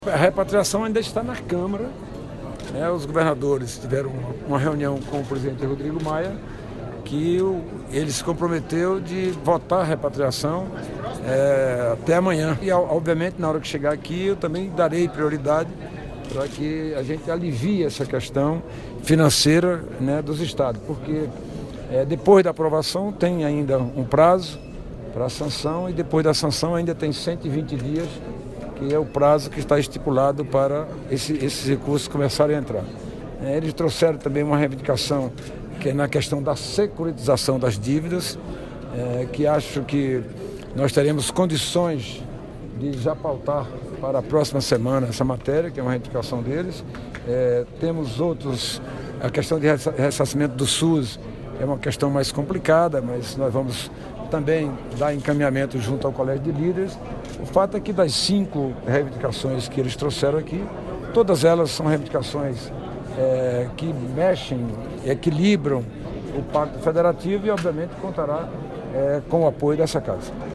A repatriação ainda está na Câmara, né? Os governadores tiveram uma reunião com o presidente Rodrigo Maia, que ele se comprometeu de votar a repatriação até amanhã. E, obviamente, na hora que chegar aqui, eu também darei prioridade para que a gente alivie essa questão financeira, né, dos estados, porque depois da aprovação tem ainda um prazo para a sanção e depois da sanção ainda tem 120 dias, que é o prazo que está estipulado para esses recursos começarem a entrar. Eles trouxeram também uma reivindicação que é na questão da securitização das dívidas, que acho que nós teremos condições de já pautar para a próxima semana essa matéria, que é uma reivindicação deles. Temos outros, a questão de ressarcimento do SUS é uma questão mais complicada, mas nós vamos também dar encaminhamento junto ao Colégio de Líderes. O fato é que das 5 reivindicações que eles trouxeram aqui, todas elas são reivindicações que mexem, equilibram o Pacto Federativo e, obviamente, contará com o apoio dessa Casa.